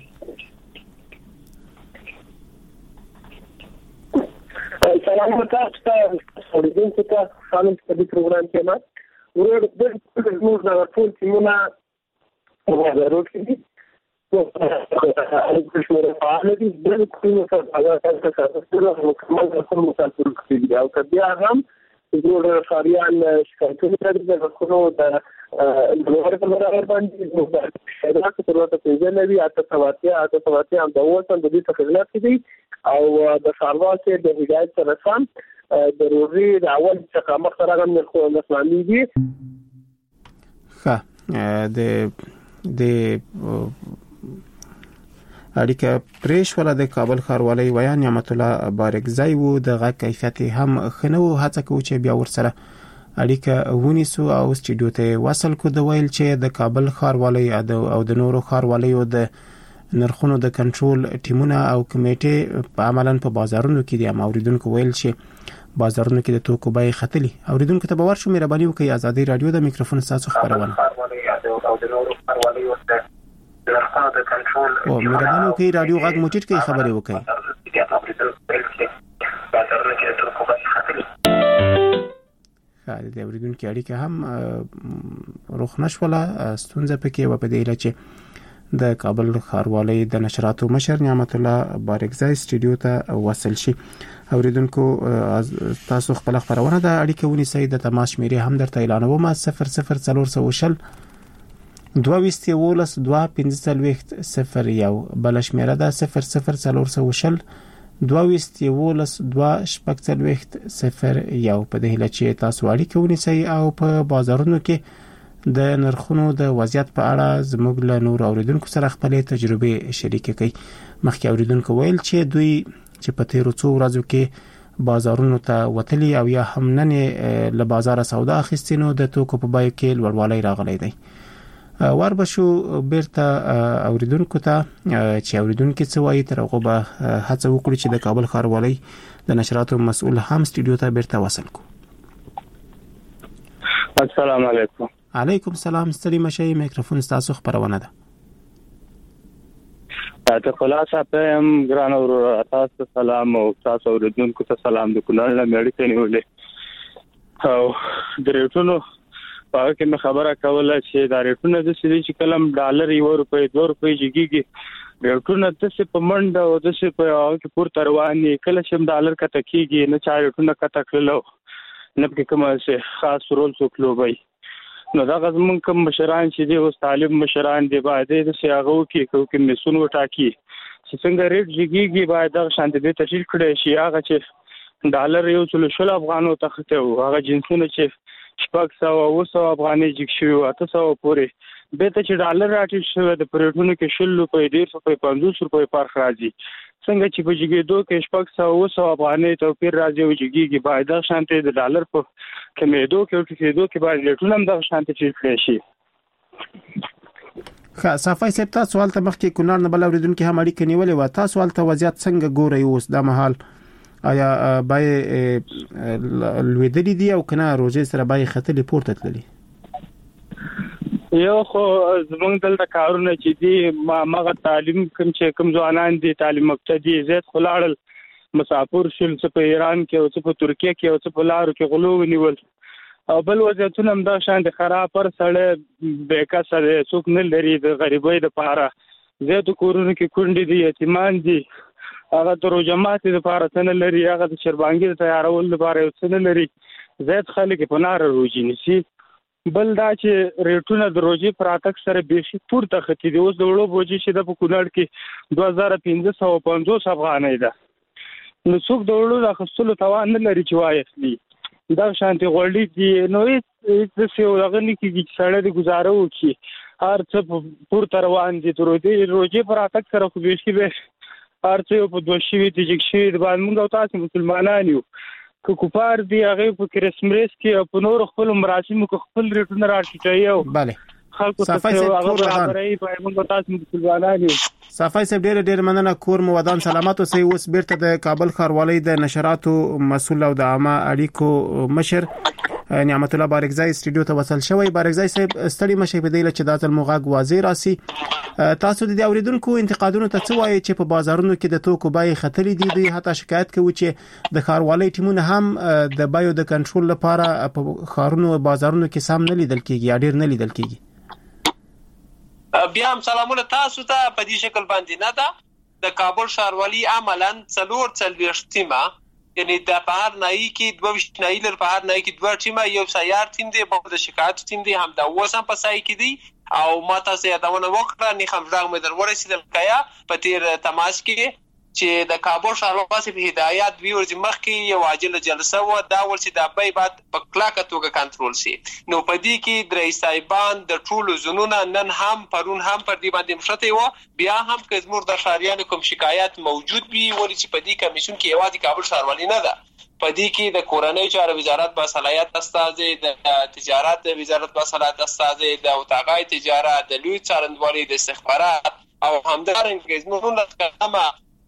سلام تاسو ته اوریدونکو ته سلام په دې پروګرام کې ما ورور د موږ د ټول تیمونه وګورو چې اړیکې شمېره فعاله دي د کومو سره تاسو سره مکمل رسم مسافر کړي او کبیا هم زموږ خاریان شکایتونه لري د کومو د نور په اړه باندې موږ شایعات په توګه پیژنې لري اته تواتیا اته تواتیا هم د اوسن د دې تخیلات دي او د ښاروال کې د هدایت سره سم د روزي د اول څخه مخ سره هم خو اسلامي دي. ښه د د اړیکه پریش ولا د کابل ښاروالۍ ویا نعمت الله بارګزي وو د غا کیفیت هم خنو هڅه کوي چې بیا ورسره اړیکه ونیسو او سټډیو ته وصل کو د ویل چې د کابل ښاروالۍ او د نورو ښاروالۍ د نرخونو د کنټرول ټیمونه او کمیټې په عملاً په بازارونو کې دي. اوریدونکو ویل چې بازارونو کې د توکو بای خطلي. اوریدونکو ته باور شو مهرباني وکړئ ازادي رادیو د میکروفون تاسو خبرونه نرخونه د کنټرول او مهرباني وکړئ رادیو غږ موټیټ کې خبرې وکړئ. خاله د اوریدونکو اړیکه هم روخ نشوله ستونزه پکې و په دې لچ د کابل ښاروالۍ د نشراتو مشر نعمت الله بارګزای سټوډیو ته وصل شي. اوریدونکو تاسو خپل خبرونه د اړیکه ونیسئ د تماس شمیرې هم درته اعلانوم صفر صفر څلور شل دوه ویست یولس دوه پنځه څلوېښت صفر یو بل شمیره ده صفر صفر څلور شل دوه ویست یولس دوه شپږ څلوېښت صفر یو. په دې هیله چې تاسو اړیکه ونیسئ او په بازارونو کې د نرخونو د وضعیت په اړه زموږ له نور اوریدونکو سره خپل تجربه شریک کړئ. مخکې اوریدونکو ویل چې دوی چې په تیرو څو ورځو کې بازارونو ته وتلی او یا هم نن له بازار سودا اخیستنو د توکو په بیه کې لوړوالی راغلی دی. ور بشو بیرته اوریدونکو ته چې اوریدونکو څه وایي تر هغه به هڅه وکړي چې د کابل ښاروالۍ د نشراتو مسؤل هم سټوډیو ته بیرته وصل کو. السلام علیکم. علیکم سلام. ستړي مشي میکروفون تاسو خبرونه ده. ته خلاصه په ګران اور تاسو سلام او تاسو اوریدونکو ته سلام د کونړ له مېړی ته نیولې او درېټونو په کې خبره کوله چې دا ریټونه د سړي چې کلم ډالر یو روپۍ دوه روپۍ جګیږي ریټونه د څه په منډه او د څه په او کې پور ترواني کله چې ډالر کته کیږي نه چا ریټونه کته کړلو نه په کومه څه خاص رول څوکلو وي. نو دا غزمون کوم مشران چې دی او طالب مشران دی باید د سیاغو کې کوم مسون وټاکي چې څنګه ریټ جګیږي باید د شانت دې تشکیل کړي شي هغه چې ډالر یو څلو شل افغانو ته خته او هغه جنسونه چې شپږ سو او سو افغاني جګ شوی اته سو پورې به ته چې ډالر راټیټ شوی د پریټونو کې شل روپۍ ډیر روپۍ پنځوس روپۍ فرق راځي څنګه چې په جګېدو کې شپږ سو او سو افغاني توپیر راځي او جګیږي باید د شانتي د ډالر په کمیدو کې او کېدو کې باید ریټونه هم د شانتي چې کړی شي. ښه صفای صاحب تاسو سوال ته مخکې کونړ نه بل اوریدونکو هم اړیکه نیولې و تاسو سوال ته وضعیت څنګه ګورئ اوس د محل آیا بای لویدلی دی او کنه روزي سره بای خطلې پورته تللی؟ یو خو زمونږ دلته کارونه چې دي ما مغه تعلیم کوم چې کوم ځوانان دي تعلیم مبتدی زیات خلاړل مسافر شول څه په ایران کې او څه په ترکیه کې او څه په لارو کې غلو ونیول او بل وضعیتونه هم دا شان دي خراب پر سړی بیکا سره څوک نه لري د غریبۍ د پاره زیات کورونه کې کونډې دي یتیمان دي هغه د روجمات لپاره څنګه لري هغه د شربانګي تیارول لپاره څنګه لري زیات خلک په نار روجي نشي. بل دا چې ریټونه د روجي پراتک سره بیخي پورته ختی دي اوس د وړو بوجي چې د کونړ کې دوه هزار پنځه سوه پنځوس افغانۍ ده نو څوک د وړو د اخیستلو توان نه لري چې وایي دا شانتي غوړي دي نو هیڅ څه هغه نه کېږي چې سړی د گزاره وکړي هر څه پورته روان دي تر دې روجي پراتک سره خو بیخي به ارته په دوه شوي د جګشي د باندې موږ تاسو مسلمانان یو کو کوپار دی هغه په کرسمس کې په نور خپل مراسم کو خپل ریټونه راټیټي او bale خلکو ته هغه برابرۍ په موږ تاسو مسلمانان یو. صفای صاحب ډېر ډېر مننه کور مو ودان سلامات اوسئ. اوس بیرته د کابل ښاروالۍ د نشراتو مسؤل او د عامه اړیکو مشر نعمت الله بارګزای سټوډیو ته وصل شوی. بارګزای صاحب ستړي مشه په دې لچ د ځل موغاګ واضح راسي تاسو د اوریدونکو انتقادونو ته څه وایي چې په بازارونو کې د توکو بیې خطرې دي دوی حتی شکایت کوي چې د ښاروالۍ ټیمونه هم د بیو د کنټرول لپاره په ښارونو او بازارونو کې سم نه لیدل کیږي یا ډیر نه لیدل کیږي. بیا هم سلامونه تاسو ته په دې شکل باندې نه ده د کابل ښاروالۍ عملاً څلور څلوېښت ټیمه یعنی د بهر نایی کې دوه ویشت نایی لر بهر نایی کې دوه ټیمه یو سیار ټیم دی په د شکایت ټیم دی هم دا وسم په سای کې دی او ما تاسو یادونه وکړه نه خمرغ مې در ورسېدل کیا په تیر تماس کې چې د کابل ښاروالۍ په هدایت وی ورځ مخ کې یو عاجله جلسه و دا ورسې د بای بعد په کلاکه توګه کنټرول شي نو په دې کې درې صاحبان د ټولو زونونه نن هم پرون هم پر دې باندې مشته و بیا هم که زموږ د ښاریانو کوم شکایت موجود وي ولې چې په دې کمیشن کې یوازې کابل ښاروالۍ نه ده په دې کې د کورنۍ چارو وزارت با صلاحیت استازي د تجارت وزارت با صلاحیت استازي د اوتاغای تجارت د لوی څارندوالي د استخبارات او همدارنګه زموږ د کلمه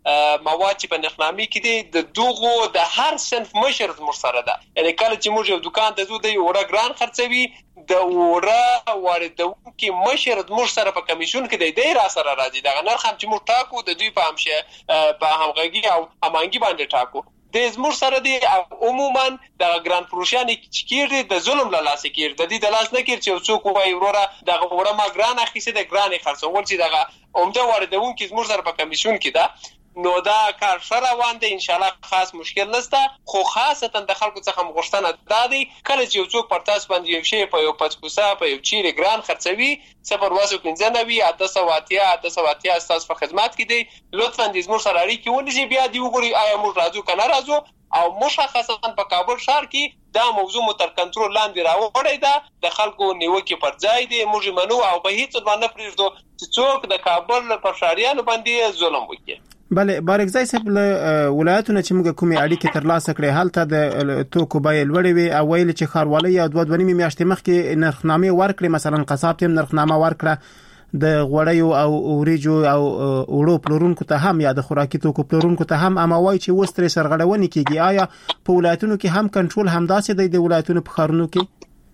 مواد چې په نرخنامې کې دي د دغو د هر صنف مشر زموږ سره ده. یعنې کله چې موږ یو دکان ته ځو دی وړه ګران خرڅوي د وړه واردونکي مشر زموږ سره په کمیشن کې دی دی را سره راځي. دغه نرخ هم چې موږ ټاکو د دوی په همشه په همغږي او هماهنګي باندې ټاکو. د زموږ سره دی عموما د ګران فروشان چې کېږي د ظلم له لاسه کېږي د دې د لاس نه کېږي چې څوک وایي وروره دغه وړه ما ګران اخیستې د ګرانې خرڅول چې دغه عمده واردونکي زموږ سره په کمیشن کې ده. نو دا کار ښه روان دی، انشاءالله خاص مشکل نشته. خو خاصتا د خلکو څخه غوښتنه دا دی کله چې یو څوک پر تاسو باندې یو شی په یو پڅپوسه په یو چیرې ګران خرڅوي صفر اووه پنځه نوي اته سوه اتیا اته سوه اتیا ستاسو په خدمت کې دی. لطفا د زموږ سره اړیکې ونیسئ، بیا دې وګورئ آیا موږ راځو که نه راځو. او مشخصا په کابل ښار کې دا موضوع مو تر کنټرول لاندې راوړې ده، د خلکو نیوکې پر ځای دي، موږ منو او په هیڅ ډول نه پرېږدو چې څوک د کابل پر ښاریانو باندې ظلم وکړي. بله بارکزای صاحب له ولایتونو چې موږ کومې اړیکې ترلاسه کړې هلته د توکو بیې لوړې وي او ویل چې ښاروالۍ یو دوه دوه نیمې میاشتې مخکې نرخنامې ورکړې، مثلا قصاب ته هم نرخنامه ورکړه د غوړیو او وریجو او وړو پلورونکو ته هم یا د خوراکي توکو پلورونکو ته هم، اما وایي چې اوس ترې سرغړونې کېږي. آیا په ولایتونو کې هم کنټرول همداسې دی د ولایتونو په ښارونو کې؟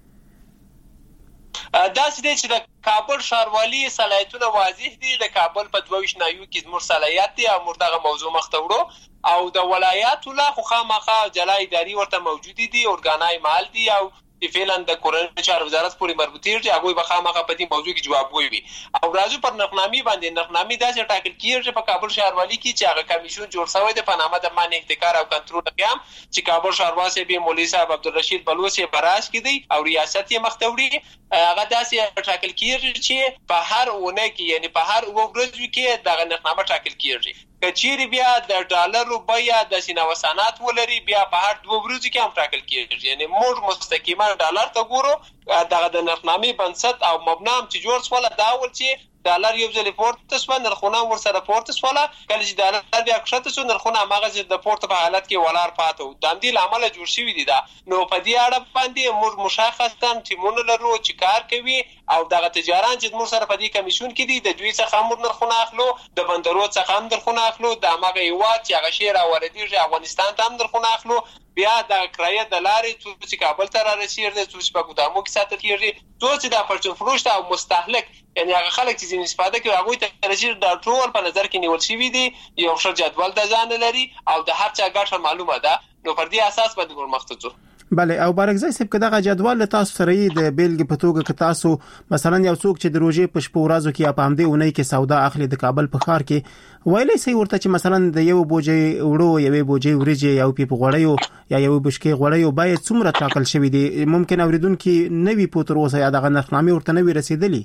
داسې دی چې د کابل ښاروالي صلاحیتونه واضح دي. د کابل په دوه ویشت نایو کې زموږ صلاحیت دی او موږ دغه موضوع مخته وړو او د ولایاتو لا خو خامخا جلا اداري ورته موجودې دي، اورګانای مال دي او فعلا د کورنۍ چارو وزارت پورې مربوطه دي، هغه به خامخا په دې موضوع کې جواب وایي. او راځو پر نرخنامې باندې. نرخنامې داسې ټاکل کیږي په کابل ښاروالي کې چې هغه کمیشن جوړ شوی دی په نامه د مانع احتکار او کنټرول قیام چې کابل ښاروال صاحب مولوي صاحب عبدالرشید بلوچ براش کې دی او ریاست یې مخته وړي. هغه داسې ټاکل کیږي چې په هر اونه کې یعنی په هر اوه ورځو کې دغه نرخنامه ټاکل کیږي. کچيري بیا د ډالرو بیا د سینوسانات ولري بیا په هر دوه ورځو کې هم ټاکل کیږي. یعنی موږ مستقیما ډالر ته ګورو، دغه د نرخنامې بنسټ او مبنا هم چې جوړ شول دا ول چې ډالر یو ځل پورته شو نرخونه ورسره پورته شول، کله چې ډالر بیا کښته شو نرخونه هغه د پورته په حالت کې ولار پاتو. د دې عمل جوړ شوی دی دا. نو په دې اړه باندې موږ مشخصا ټیمونه لرو چې کار کوي او دغه تجاران چې موږ سره په دې کمیشن کې دي د دوی څخه موږ نرخونه اخلو، د بندرو څخه هم نرخونه اخلو، د هغه هیواد چې هغه شی راوړي افغانستان ته هم نرخونه اخلو، بیا د کرایه د لارې څو چې کابل ته را رسیږي څو چې په ګدامو کې ساتل کیږي څو چې د پرچون فروش او مستهلک یعنی هغه خلک چې ځین استفاده کوي هغه ته رسیږي دا ټول په نظر کې نیول شوی دي. یو ښه جدول د ځان لري او د هر چا ګټه معلومه ده. نو پر دې اساس باندې ورمخته ځو. بله او بارکزای صاحب که دغه جدول تاسو سره یې د بیلګې په توګه که تاسو مثلا یو څوک چې د روژې په شپو ورځو کې یا په همدې اونۍ کې سودا اخلي د کابل په ښار کې ویلی سي ورته چې مثلا د یو بوجۍ وړو یوې بوجۍ وریجې یو پیپ غوړیو یا یو بشکې غوړیو باید څومره ټاکل شوي دي؟ ممکن اوریدونکي نه وي پوه تر اوسه یا دغه نرخنامې ورته نه وي رسېدلي.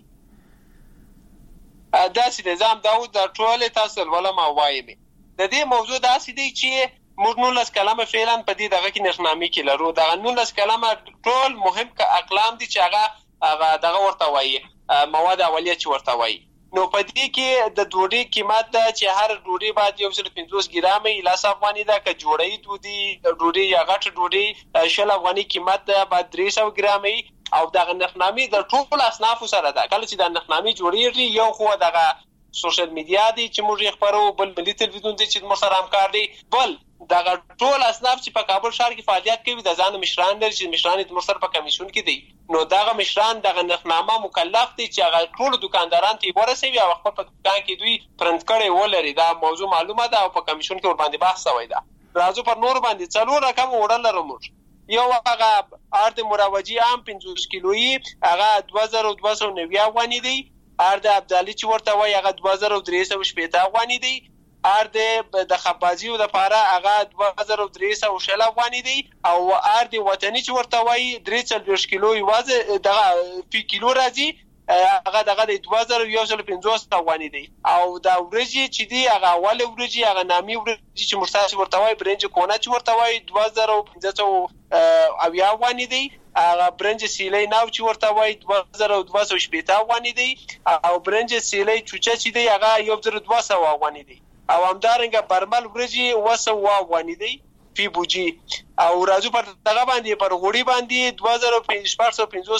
داسې نظام داود د ټولې تاسو ولما وایم د دې موضوع داسې دی چې موږ نولس کلمه فعلا په دې دغه کې نرخنامې کې لرو. دغه نولس کلمه ټول مهم اقلام دي چې هغه هغه دغه ورته وایي مواد اولیه چې ورته وایي. نو په دې کې د ډوډۍ قیمت ده چې هر ډوډۍ باید یو سل پنځوس ګرامه لاس افغاني ده، که جوړی ډوډۍ ډوډۍ یا غټ ډوډۍ شل افغاني قیمت ده باید درې سوه ګرامه او دغه نرخنامې د ټول اصنافو سره ده. کله چې د نرخنامې جوړیږي یو خو دغه سوشل میډیا دي چې موږ یې خبرو، بل ملي تلویزیون دي چې موږ سره همکار دي، بل دغه ټول اصناف چې په کابل ښار کې فعالیت کوي د ځان مشران لري چې مشران د موږ سره په کمیشن کې دي. نو دغه مشران دغه نرخنامه مکلف دي چې هغه ټول دکانداران ته ورسوي او خپل په دکان کې دوی پرنټ کړي ولري. دا موضوع معلومه ده او په کمیشن کې ور باندې بحث شوی ده. راځو پر نور باندې څلور رقم وړل لرو موږ. یو هغه ارد مروجي عام پنځوس کیلویي هغه دوه زره دوه سوه نوي افغاني دی. ارد عبدالي چې ورته وایي هغه دوه زره درې سوه شپېته افغاني دی. ارد د خبازیو لپاره هغه دوه زره درې سوه شل افغاني دی او ارد وطني چې ورته وایي درې څلوېښت کیلو یوازې دغه فی کیلو راځي هغه دغه د دوه زره یو سل پنځوس افغاني دی. او د ورځې چې دی هغه اول ورځې هغه نامي ورځې چې مرتاح ورته وایي برنج کونه چې ورته وایي دوه زره پنځه سوه اویا افغاني دی. هغه برنج سیلۍ ناو چې ورته وایي دوه زره دوه سوه شپېته افغاني دی او برنج سیلۍ چوچه چې دی هغه یو زره دوه سوه افغاني دی او همدارنګه برمل ورځې اوه سوه افغاني دی فی بوجي. او راځو پر دغه باندې پر غوړي باندې دوه زره شپږ سوه پنځوس